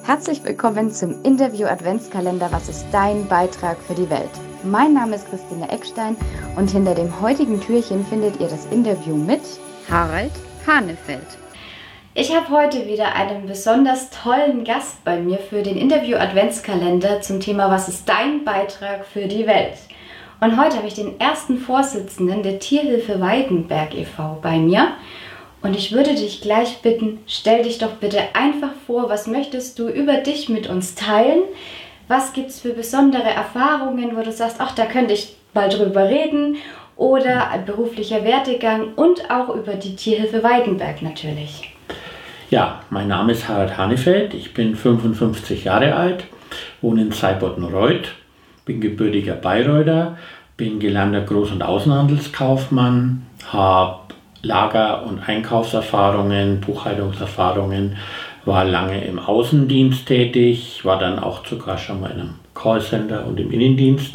Herzlich willkommen zum Interview-Adventskalender Was ist dein Beitrag für die Welt? Mein Name ist Christine Eckstein und hinter dem heutigen Türchen findet ihr das Interview mit Harald Hanefeld. Ich habe heute wieder einen besonders tollen Gast bei mir für den Interview-Adventskalender zum Thema Was ist dein Beitrag für die Welt? Und heute habe ich den ersten Vorsitzenden der Tierhilfe Weidenberg e.V. bei mir. Und ich würde dich gleich bitten, stell dich doch bitte einfach vor, was möchtest du über dich mit uns teilen? Was gibt es für besondere Erfahrungen, wo du sagst, ach, da könnte ich mal drüber reden? Oder ein beruflicher Werdegang und auch über die Tierhilfe Weidenberg natürlich. Ja, mein Name ist Harald Hanefeld, ich bin 55 Jahre alt, wohne in Seibotten-Reuth, bin gebürtiger Bayreuther, bin gelernter Groß- und Außenhandelskaufmann, habe Lager- und Einkaufserfahrungen, Buchhaltungserfahrungen, war lange im Außendienst tätig, war dann auch sogar schon mal in einem Callcenter und im Innendienst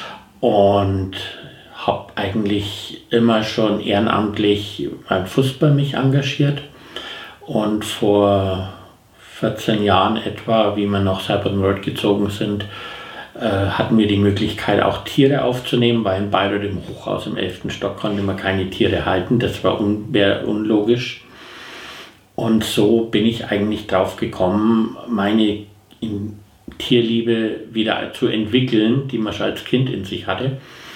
und habe eigentlich immer schon ehrenamtlich beim Fußball mich engagiert. Und vor 14 Jahren etwa, wie wir nach Seibotten-Reuth gezogen sind, hatten wir die Möglichkeit, auch Tiere aufzunehmen, weil in Bayreuth im Hochhaus im 11. Stock konnte man keine Tiere halten. Das wäre unlogisch. Und so bin ich eigentlich drauf gekommen, meine Tierliebe wieder zu entwickeln, die man schon als Kind in sich hatte.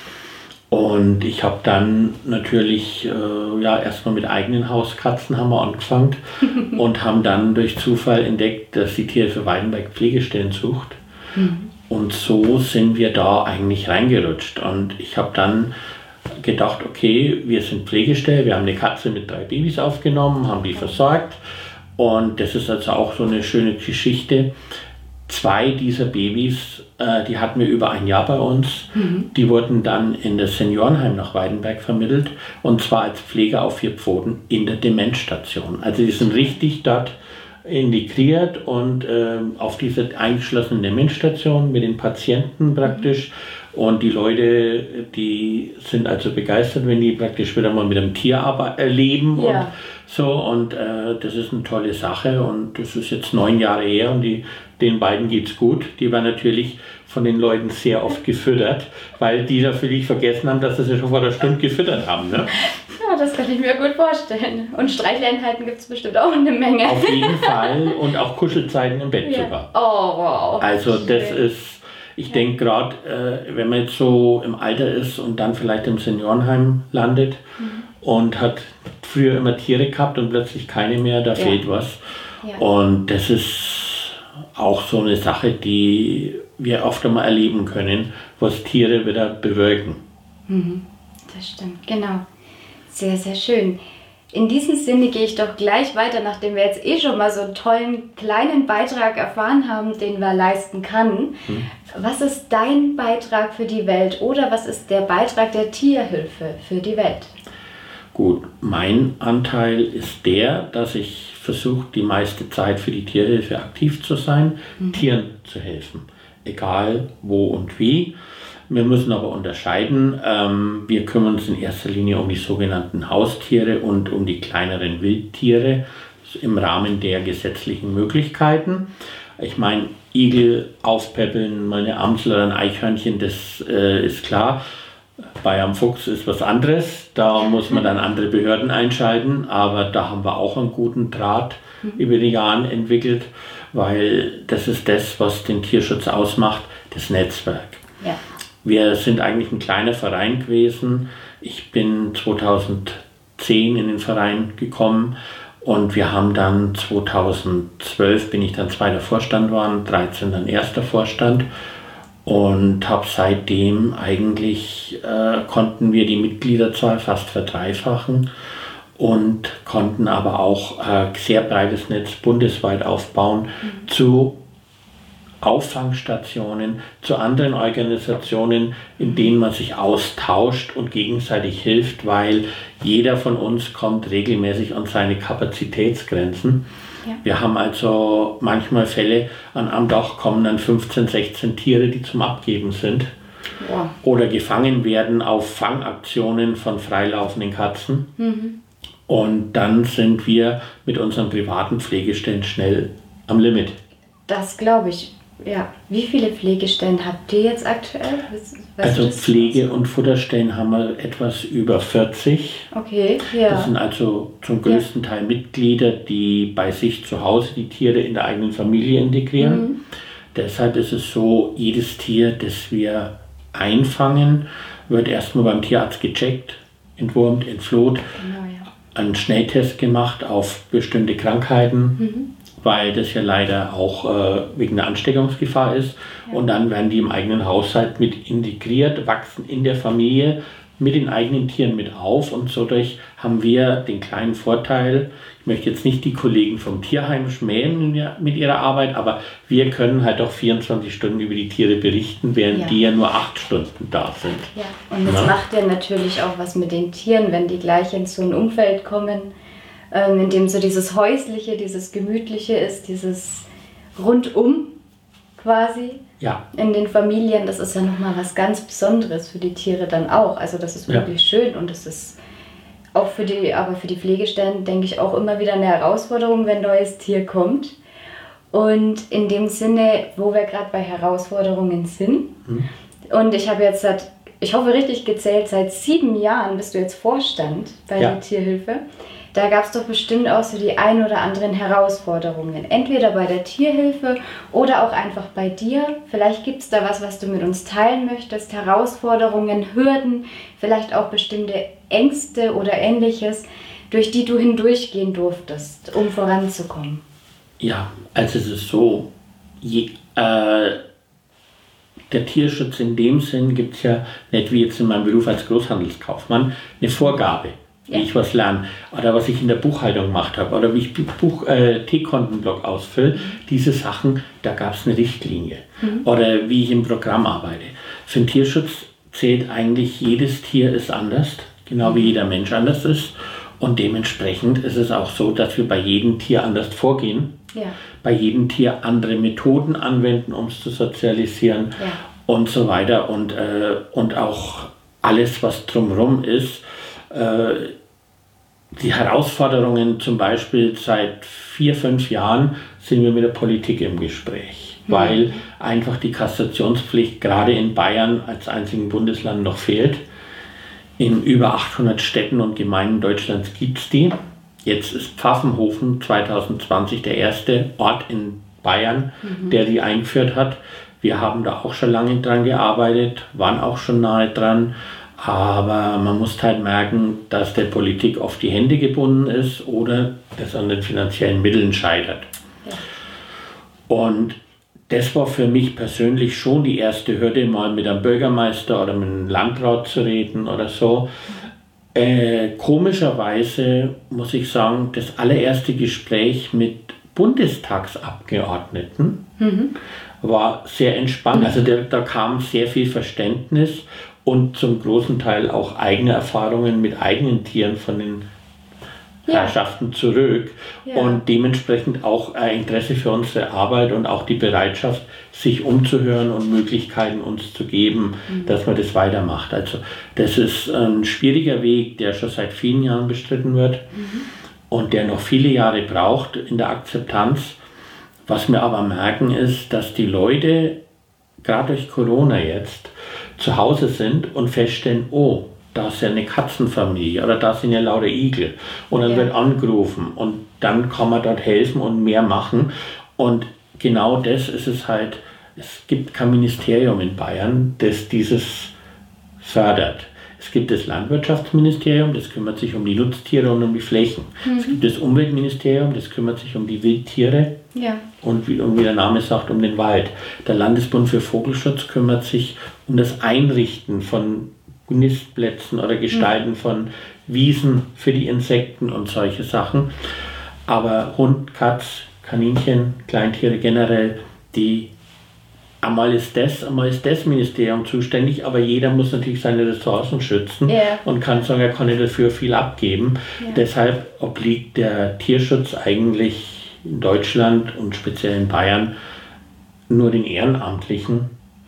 Und ich habe dann natürlich erstmal mit eigenen Hauskatzen haben wir angefangen und haben dann durch Zufall entdeckt, dass die Tierhilfe Weidenberg Pflegestellen sucht. Mhm. Und so sind wir da eigentlich reingerutscht. Und ich habe dann gedacht, okay, wir sind Pflegestelle, wir haben eine Katze mit 3 Babys aufgenommen, haben die versorgt. Und das ist also auch so eine schöne Geschichte. 2 dieser Babys, die hatten wir über ein Jahr bei uns. Mhm. Die wurden dann in das Seniorenheim nach Weidenberg vermittelt. Und zwar als Pfleger auf 4 Pfoten in der Demenzstation. Also die sind richtig dort integriert und auf diese eingeschlossene Demenzstation mit den Patienten praktisch. Und die Leute, die sind also begeistert, wenn die praktisch wieder mal mit einem Tier erleben. Ja. Und so. Und das ist eine tolle Sache. Und das ist jetzt 9 Jahre her und den beiden geht's gut. Die waren natürlich von den Leuten sehr oft gefüttert, weil die natürlich vergessen haben, dass sie schon vor einer Stunde gefüttert haben. Ne? Ja, das kann ich mir gut vorstellen. Und Streicheleinheiten gibt es bestimmt auch eine Menge. Auf jeden Fall. Und auch Kuschelzeiten im Bett sogar. Oh, wow. Also das ist, ich denke gerade, wenn man jetzt so im Alter ist und dann vielleicht im Seniorenheim landet und hat früher immer Tiere gehabt und plötzlich keine mehr, da fehlt was. Ja. Und das ist auch so eine Sache, die wir oft einmal erleben können, was Tiere wieder bewirken. Das stimmt, genau. Sehr, sehr schön. In diesem Sinne gehe ich doch gleich weiter, nachdem wir jetzt schon mal so einen tollen kleinen Beitrag erfahren haben, den man leisten kann. Was ist dein Beitrag für die Welt oder was ist der Beitrag der Tierhilfe für die Welt? Gut, mein Anteil ist der, dass ich versuche, die meiste Zeit für die Tierhilfe aktiv zu sein, Tieren zu helfen, egal wo und wie. Wir müssen aber unterscheiden, wir kümmern uns in erster Linie um die sogenannten Haustiere und um die kleineren Wildtiere im Rahmen der gesetzlichen Möglichkeiten. Ich meine, Igel aufpäppeln, mal eine Amsel oder ein Eichhörnchen, das ist klar. Bei einem Fuchs ist was anderes, da muss man dann andere Behörden einschalten, aber da haben wir auch einen guten Draht über die Jahre entwickelt, weil das ist das, was den Tierschutz ausmacht, das Netzwerk. Ja. Wir sind eigentlich ein kleiner Verein gewesen. Ich bin 2010 in den Verein gekommen und wir haben dann 2012 bin ich dann 2. Vorstand geworden, 13 dann 1. Vorstand und habe seitdem eigentlich konnten wir die Mitgliederzahl fast verdreifachen und konnten aber auch sehr breites Netz bundesweit aufbauen zu Auffangstationen, zu anderen Organisationen, in denen man sich austauscht und gegenseitig hilft, weil jeder von uns kommt regelmäßig an seine Kapazitätsgrenzen. Ja. Wir haben also manchmal Fälle, an einem Tag kommen dann 15, 16 Tiere, die zum Abgeben sind. Ja. Oder gefangen werden auf Fangaktionen von freilaufenden Katzen. Und dann sind wir mit unseren privaten Pflegestellen schnell am Limit. Das glaube ich. Ja. Wie viele Pflegestellen habt ihr jetzt aktuell? Also Pflege- und Futterstellen haben wir etwas über 40. Okay, ja. Das sind also zum größten Teil Mitglieder, die bei sich zu Hause die Tiere in der eigenen Familie integrieren. Deshalb ist es so, jedes Tier, das wir einfangen, wird erstmal beim Tierarzt gecheckt, entwurmt, entfloht, einen Schnelltest gemacht auf bestimmte Krankheiten, weil das ja leider auch wegen der Ansteckungsgefahr ist. Ja. Und dann werden die im eigenen Haushalt mit integriert, wachsen in der Familie mit den eigenen Tieren mit auf. Und dadurch haben wir den kleinen Vorteil, ich möchte jetzt nicht die Kollegen vom Tierheim schmähen mit ihrer Arbeit, aber wir können halt auch 24 Stunden über die Tiere berichten, während die ja nur 8 Stunden da sind. Ja, und das macht ja natürlich auch was mit den Tieren, wenn die gleich in so ein Umfeld kommen, in dem so dieses Häusliche, dieses Gemütliche ist, dieses Rundum quasi in den Familien. Das ist ja nochmal was ganz Besonderes für die Tiere dann auch. Also das ist wirklich schön und das ist auch für die Pflegestellen, denke ich, auch immer wieder eine Herausforderung, wenn ein neues Tier kommt. Und in dem Sinne, wo wir gerade bei Herausforderungen sind, und ich habe jetzt ich hoffe richtig gezählt, seit 7 Jahren bist du jetzt Vorstand bei der Tierhilfe. Da gab es doch bestimmt auch so die ein oder anderen Herausforderungen. Entweder bei der Tierhilfe oder auch einfach bei dir. Vielleicht gibt es da was du mit uns teilen möchtest. Herausforderungen, Hürden, vielleicht auch bestimmte Ängste oder Ähnliches, durch die du hindurchgehen durftest, um voranzukommen. Ja, also es ist so, der Tierschutz in dem Sinn gibt es ja nicht wie jetzt in meinem Beruf als Großhandelskaufmann eine Vorgabe. Wie ich was lerne oder was ich in der Buchhaltung gemacht habe oder wie ich T-Kontenblock ausfülle, diese Sachen, da gab es eine Richtlinie oder wie ich im Programm arbeite. Für den Tierschutz zählt eigentlich, jedes Tier ist anders, genau wie jeder Mensch anders ist und dementsprechend ist es auch so, dass wir bei jedem Tier anders vorgehen, bei jedem Tier andere Methoden anwenden, um es zu sozialisieren und so weiter und auch alles, was drumherum ist. Die Herausforderungen zum Beispiel seit 4-5 Jahren sind wir mit der Politik im Gespräch, weil einfach die Kassationspflicht gerade in Bayern als einzigen Bundesland noch fehlt. In über 800 Städten und Gemeinden Deutschlands gibt es die. Jetzt ist Pfaffenhofen 2020 der erste Ort in Bayern, der die eingeführt hat. Wir haben da auch schon lange dran gearbeitet, waren auch schon nahe dran. Aber man muss halt merken, dass der Politik oft die Hände gebunden ist oder es an den finanziellen Mitteln scheitert. Ja. Und das war für mich persönlich schon die erste Hürde, mal mit einem Bürgermeister oder mit einem Landrat zu reden oder so. Komischerweise muss ich sagen, das allererste Gespräch mit Bundestagsabgeordneten war sehr entspannt. Also da kam sehr viel Verständnis und zum großen Teil auch eigene Erfahrungen mit eigenen Tieren von den Herrschaften zurück und dementsprechend auch Interesse für unsere Arbeit und auch die Bereitschaft, sich umzuhören und Möglichkeiten uns zu geben, dass man das weitermacht. Also das ist ein schwieriger Weg, der schon seit vielen Jahren bestritten wird und der noch viele Jahre braucht in der Akzeptanz. Was wir aber merken ist, dass die Leute gerade durch Corona jetzt zu Hause sind und feststellen, oh, da ist ja eine Katzenfamilie oder da sind ja lauter Igel. Und dann wird angerufen und dann kann man dort helfen und mehr machen. Und genau das ist es halt, es gibt kein Ministerium in Bayern, das dieses fördert. Es gibt das Landwirtschaftsministerium, das kümmert sich um die Nutztiere und um die Flächen. Es gibt das Umweltministerium, das kümmert sich um die Wildtiere und wie der Name sagt, um den Wald. Der Landesbund für Vogelschutz kümmert sich um das Einrichten von Nistplätzen oder Gestalten von Wiesen für die Insekten und solche Sachen. Aber Hund, Katz, Kaninchen, Kleintiere generell, einmal ist das Ministerium zuständig, aber jeder muss natürlich seine Ressourcen schützen und kann sagen, er kann nicht dafür viel abgeben. Deshalb obliegt der Tierschutz eigentlich in Deutschland und speziell in Bayern nur den Ehrenamtlichen,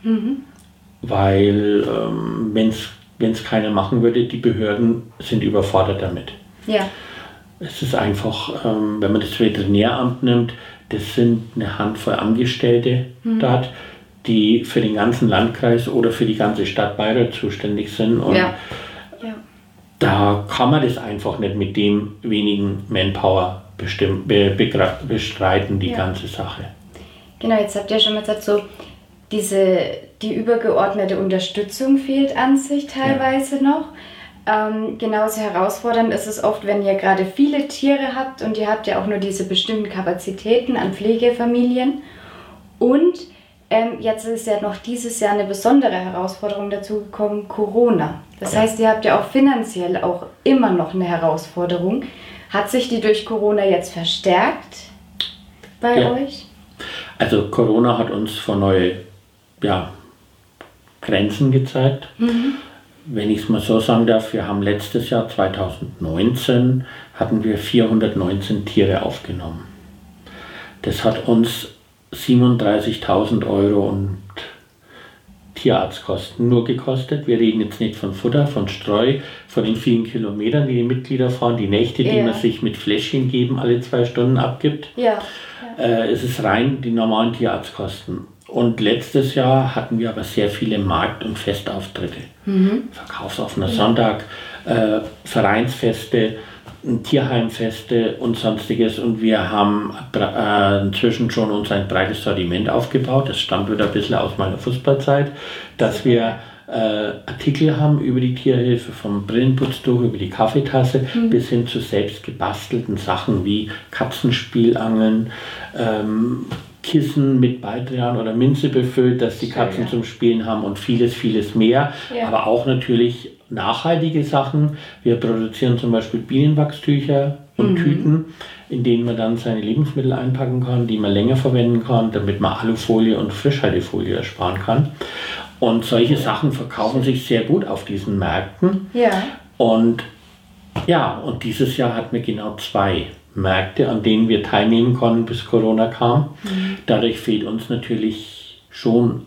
weil wenn es keiner machen würde, die Behörden sind überfordert damit. Es ist einfach, wenn man das Veterinäramt nimmt, Das sind eine Handvoll Angestellte dort, die für den ganzen Landkreis oder für die ganze Stadt Bayreuth zuständig sind. Und da kann man das einfach nicht mit dem wenigen Manpower bestreiten, die ganze Sache. Genau, jetzt habt ihr schon mal gesagt, so die übergeordnete Unterstützung fehlt an sich teilweise noch. Genauso herausfordernd ist es oft, wenn ihr gerade viele Tiere habt und ihr habt ja auch nur diese bestimmten Kapazitäten an Pflegefamilien. Und jetzt ist ja noch dieses Jahr eine besondere Herausforderung dazu gekommen, Corona. Das heißt, ihr habt ja auch finanziell auch immer noch eine Herausforderung. Hat sich die durch Corona jetzt verstärkt bei euch? Also Corona hat uns vor neue Grenzen gezeigt. Wenn ich es mal so sagen darf, wir haben letztes Jahr 2019 hatten wir 419 Tiere aufgenommen. Das hat uns 37.000 € und Tierarztkosten nur gekostet. Wir reden jetzt nicht von Futter, von Streu, von den vielen Kilometern, die Mitglieder fahren, die Nächte, die man sich mit Fläschchen geben, alle 2 Stunden abgibt. Es ist rein die normalen Tierarztkosten. Und letztes Jahr hatten wir aber sehr viele Markt- und Festauftritte. Verkaufsoffener Sonntag, Vereinsfeste, Tierheimfeste und sonstiges. Und wir haben inzwischen schon uns ein breites Sortiment aufgebaut. Das stammt wieder ein bisschen aus meiner Fußballzeit, dass wir Artikel haben über die Tierhilfe, vom Brillenputztuch über die Kaffeetasse bis hin zu selbst gebastelten Sachen wie Katzenspielangeln, Kissen mit Baldrian oder Minze befüllt, dass die Katzen zum Spielen haben und vieles, vieles mehr. Aber auch natürlich nachhaltige Sachen. Wir produzieren zum Beispiel Bienenwachstücher und Tüten, in denen man dann seine Lebensmittel einpacken kann, die man länger verwenden kann, damit man Alufolie und Frischhaltefolie ersparen kann. Und solche Sachen verkaufen sich sehr gut auf diesen Märkten. Und dieses Jahr hatten wir genau 2 Märkte, an denen wir teilnehmen konnten, bis Corona kam. Dadurch fehlt uns natürlich schon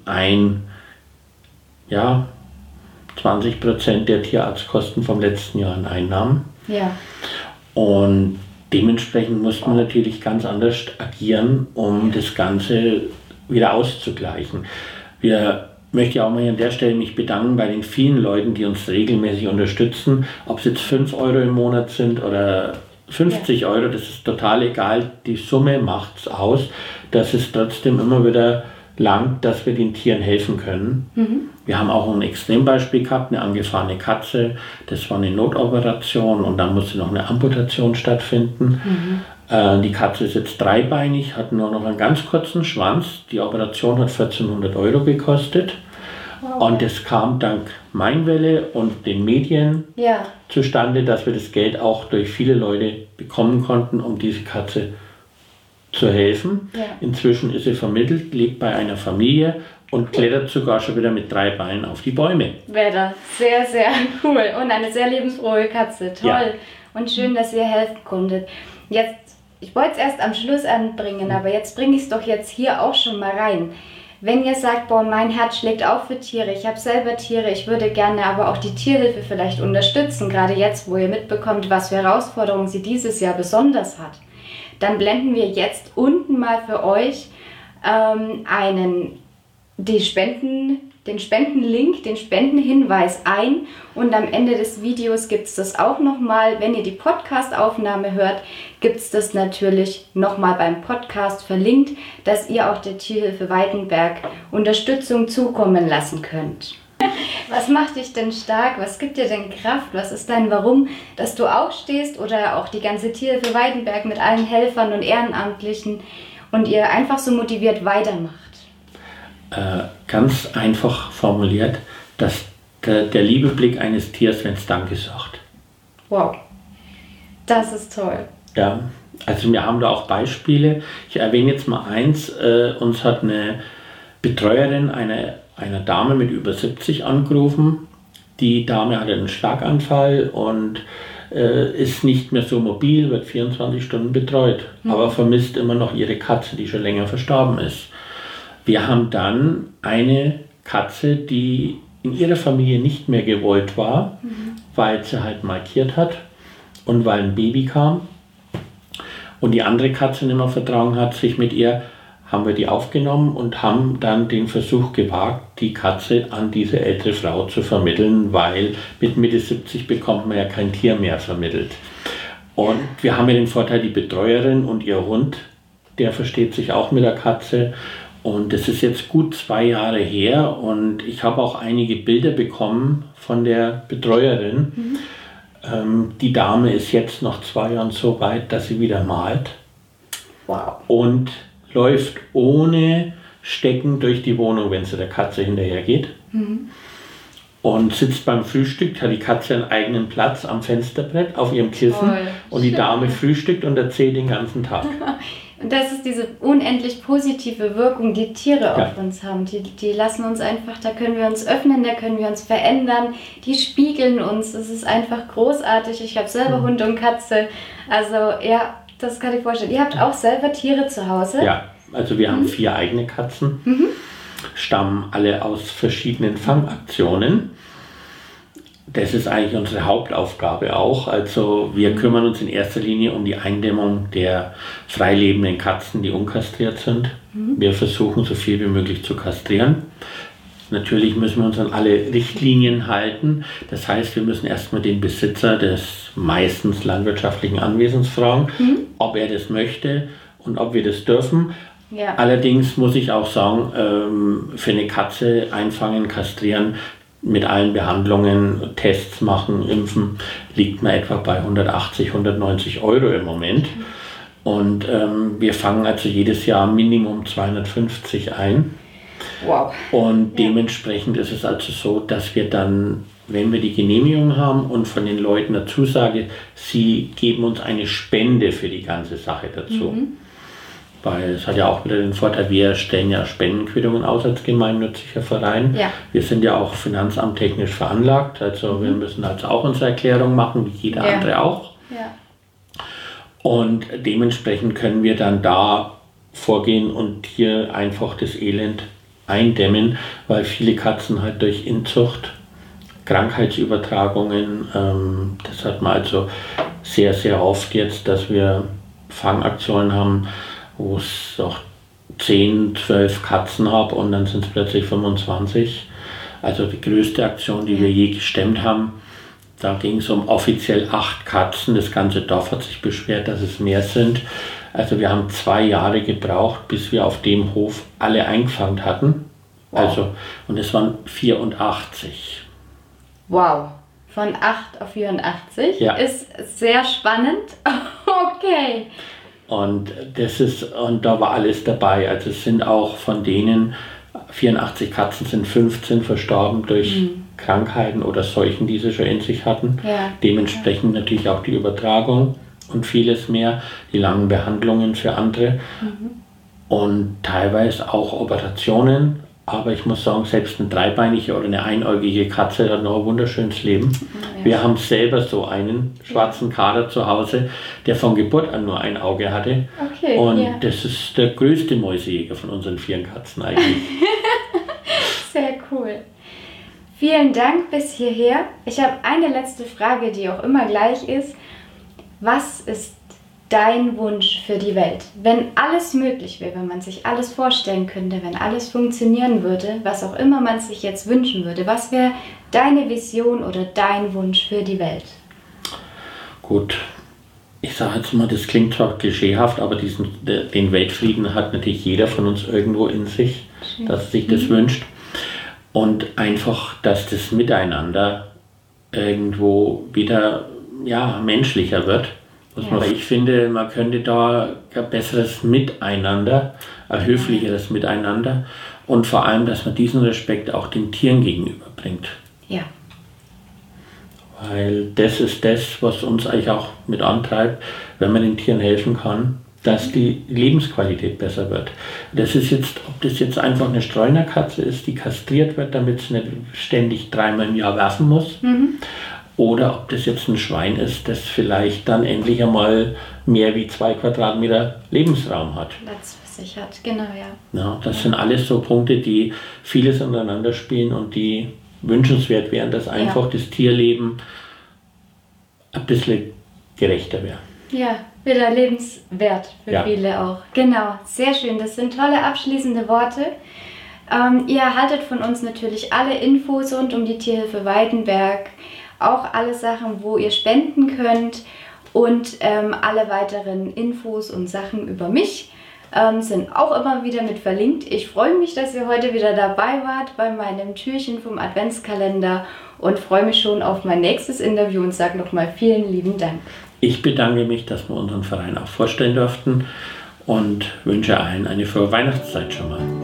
20% der Tierarztkosten vom letzten Jahr an Einnahmen. Und dementsprechend muss man natürlich ganz anders agieren, um das Ganze wieder auszugleichen. Wir möchte ja auch mal an der Stelle mich bedanken bei den vielen Leuten, die uns regelmäßig unterstützen, ob es jetzt 5 € im Monat sind oder 50 €, das ist total egal, die Summe macht es aus, dass es trotzdem immer wieder langt, dass wir den Tieren helfen können. Wir haben auch ein Extrembeispiel gehabt, eine angefahrene Katze, das war eine Notoperation und dann musste noch eine Amputation stattfinden. Die Katze ist jetzt dreibeinig, hat nur noch einen ganz kurzen Schwanz, die Operation hat 1.400 € gekostet. Und es kam dank Mainwelle und den Medien zustande, dass wir das Geld auch durch viele Leute bekommen konnten, um diese Katze zu helfen. Inzwischen ist sie vermittelt, lebt bei einer Familie und klettert sogar schon wieder mit 3 Beinen auf die Bäume. Sehr, sehr cool und eine sehr lebensfrohe Katze. Toll und schön, dass ihr helfen konntet. Ich wollte es erst am Schluss anbringen, aber jetzt bringe ich es doch jetzt hier auch schon mal rein. Wenn ihr sagt, mein Herz schlägt auch für Tiere, ich habe selber Tiere, ich würde gerne aber auch die Tierhilfe vielleicht unterstützen, gerade jetzt, wo ihr mitbekommt, was für Herausforderungen sie dieses Jahr besonders hat, dann blenden wir jetzt unten mal für euch den Spendenlink, den Spendenhinweis ein und am Ende des Videos gibt es das auch nochmal. Wenn ihr die Podcast-Aufnahme hört, gibt es das natürlich nochmal beim Podcast verlinkt, dass ihr auch der Tierhilfe Weidenberg Unterstützung zukommen lassen könnt. Was macht dich denn stark? Was gibt dir denn Kraft? Was ist dein Warum, dass du aufstehst oder auch die ganze Tierhilfe Weidenberg mit allen Helfern und Ehrenamtlichen und ihr einfach so motiviert weitermacht? Ganz einfach formuliert, dass der liebe Blick eines Tiers, wenn es Danke sagt. Wow, das ist toll. Ja, also wir haben da auch Beispiele. Ich erwähne jetzt mal eins. Uns hat eine Betreuerin einer Dame mit über 70 angerufen. Die Dame hatte einen Schlaganfall und ist nicht mehr so mobil, wird 24 Stunden betreut, aber vermisst immer noch ihre Katze, die schon länger verstorben ist. Wir haben dann eine Katze, die in ihrer Familie nicht mehr gewollt war, weil sie halt markiert hat und weil ein Baby kam. und die andere Katze nicht mehr vertragen hat, sich mit ihr, haben wir die aufgenommen und haben dann den Versuch gewagt, die Katze an diese ältere Frau zu vermitteln, weil mit Mitte 70 bekommt man ja kein Tier mehr vermittelt. Und wir haben ja den Vorteil, die Betreuerin und ihr Hund, der versteht sich auch mit der Katze. Und das ist jetzt gut 2 Jahre her und ich habe auch einige Bilder bekommen von der Betreuerin. Die Dame ist jetzt nach 2 Jahren so weit, dass sie wieder malt. Wow. Und läuft ohne Stecken durch die Wohnung, wenn sie der Katze hinterher geht. Und sitzt beim Frühstück, hat die Katze einen eigenen Platz am Fensterbrett auf ihrem Kissen. Und die Dame frühstückt und erzählt den ganzen Tag. Und das ist diese unendlich positive Wirkung, die Tiere auf uns haben. Die lassen uns einfach, da können wir uns öffnen, da können wir uns verändern. Die spiegeln uns. Das ist einfach großartig. Ich habe selber Hund und Katze. Also ja, das kann ich vorstellen. Ihr habt auch selber Tiere zu Hause? Ja, also wir haben 4 eigene Katzen. Stammen alle aus verschiedenen Fangaktionen. Das ist eigentlich unsere Hauptaufgabe auch. Also wir kümmern uns in erster Linie um die Eindämmung der freilebenden Katzen, die unkastriert sind. Wir versuchen so viel wie möglich zu kastrieren. Natürlich müssen wir uns an alle Richtlinien halten. Das heißt, wir müssen erstmal den Besitzer des meistens landwirtschaftlichen Anwesens fragen, ob er das möchte und ob wir das dürfen. Ja. Allerdings muss ich auch sagen, für eine Katze einfangen, kastrieren, mit allen Behandlungen, Tests machen, impfen, liegt man etwa bei 180, 190 Euro im Moment. Und wir fangen also jedes Jahr Minimum 250 ein. Wow. Und dementsprechend ist es also so, dass wir dann, wenn wir die Genehmigung haben und von den Leuten eine Zusage, sie geben uns eine Spende für die ganze Sache dazu. Weil es hat ja auch wieder den Vorteil, wir stellen ja Spendenquittungen aus als gemeinnütziger Verein. Ja. Wir sind ja auch finanzamttechnisch veranlagt, also wir müssen also auch unsere Erklärung machen, wie jeder andere auch. Ja. Und dementsprechend können wir dann da vorgehen und hier einfach das Elend eindämmen, weil viele Katzen halt durch Inzucht, Krankheitsübertragungen, das hat man also sehr, sehr oft jetzt, dass wir Fangaktionen haben, wo es auch 10, 12 Katzen habe und dann sind es plötzlich 25. Also die größte Aktion, die wir je gestemmt haben, da ging es um offiziell 8 Katzen. Das ganze Dorf hat sich beschwert, dass es mehr sind. Also wir haben 2 Jahre gebraucht, bis wir auf dem Hof alle eingefangen hatten. Wow. Also, und es waren 84. Wow. Von 8 auf 84 ist sehr spannend. Okay. Und da war alles dabei. Also es sind auch von denen 84 Katzen, sind 15 verstorben durch Krankheiten oder Seuchen, die sie schon in sich hatten. Ja. Dementsprechend natürlich auch die Übertragung und vieles mehr, die langen Behandlungen für andere und teilweise auch Operationen. Aber ich muss sagen, selbst eine dreibeinige oder eine einäugige Katze hat noch ein wunderschönes Leben. Ja. Wir haben selber so einen schwarzen Kater zu Hause, der von Geburt an nur ein Auge hatte. Okay, und das ist der größte Mäusejäger von unseren 4 Katzen eigentlich. Sehr cool. Vielen Dank bis hierher. Ich habe eine letzte Frage, die auch immer gleich ist. Was ist dein Wunsch für die Welt? Wenn alles möglich wäre, wenn man sich alles vorstellen könnte, wenn alles funktionieren würde, was auch immer man sich jetzt wünschen würde, was wäre deine Vision oder dein Wunsch für die Welt? Gut, ich sage jetzt mal, das klingt zwar klischeehaft, aber den Weltfrieden hat natürlich jeder von uns irgendwo in sich, dass er sich das wünscht. Und einfach, dass das Miteinander irgendwo wieder menschlicher wird. Ich finde, man könnte da ein besseres Miteinander, ein höflicheres Miteinander und vor allem, dass man diesen Respekt auch den Tieren gegenüberbringt. Ja. Weil das ist das, was uns eigentlich auch mit antreibt, wenn man den Tieren helfen kann, dass die Lebensqualität besser wird. Das ist jetzt, ob das jetzt einfach eine Streunerkatze ist, die kastriert wird, damit sie nicht ständig 3-mal im Jahr werfen muss. Oder ob das jetzt ein Schwein ist, das vielleicht dann endlich einmal mehr wie 2 Quadratmeter Lebensraum hat. Platz für sich hat, genau, Ja, das sind alles so Punkte, die vieles ineinander spielen und die wünschenswert wären, dass einfach das Tierleben ein bisschen gerechter wäre. Ja, wieder lebenswert für viele auch. Genau, sehr schön. Das sind tolle abschließende Worte. Ihr erhaltet von uns natürlich alle Infos rund um die Tierhilfe Weidenberg, auch alle Sachen, wo ihr spenden könnt und alle weiteren Infos und Sachen über mich sind auch immer wieder mit verlinkt. Ich freue mich, dass ihr heute wieder dabei wart bei meinem Türchen vom Adventskalender und freue mich schon auf mein nächstes Interview und sage nochmal vielen lieben Dank. Ich bedanke mich, dass wir unseren Verein auch vorstellen durften und wünsche allen eine frohe Weihnachtszeit schon mal.